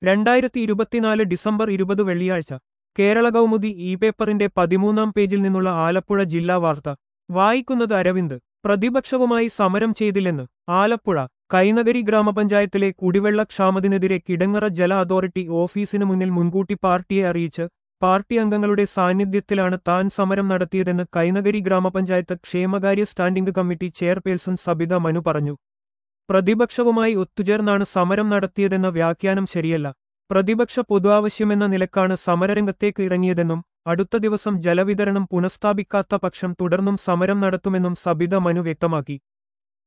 2024 December 20 വെള്ളിയാഴ്ച Kerala Kaumudi E പേപ്പറിന്റെ 13-ാം പേജിൽ നിന്നുള്ള ആലപ്പുഴ ജില്ലാ വാർത്ത വായിക്കുന്നത് അരവിന്ദ്. പ്രതിപക്ഷവുമായി സമരം ചെയ്തില്ലെന്ന് ആലപ്പുഴ. കൈനഗരി ഗ്രാമപഞ്ചായത്തിലെ കുടിവെള്ളക്ഷാമത്തിനെതിരെ കിടങ്ങറ ജല അതോറിറ്റി ഓഫീസിനു മുന്നിൽ മുൻകൂട്ടി പാർട്ടിയെ അറിയിച്ച് പാർട്ടി അംഗങ്ങളുടെ സാന്നിധ്യത്തിലാണ് താൻ സമരം നടത്തിയതെന്ന് കൈനഗരി ഗ്രാമപഞ്ചായത്ത് ക്ഷേമകാര്യ standing committee chairperson Sabitha Manu പറഞ്ഞു. പ്രതിപക്ഷവുമായി ഒത്തുചേർന്നാണ് സമരം നടത്തിയതെന്ന വ്യാഖ്യാനം ശരിയല്ല. പ്രതിപക്ഷ പൊതു ആവശ്യമെന്ന നിലക്കാണ് സമരരംഗത്തേക്ക് ഇറങ്ങിയതെന്നും അടുത്ത ദിവസം ജലവിതരണം പുനഃസ്ഥാപിക്കാത്ത പക്ഷം തുടർന്നും സമരം നടത്തുമെന്നും സബിത മനു വ്യക്തമാക്കി.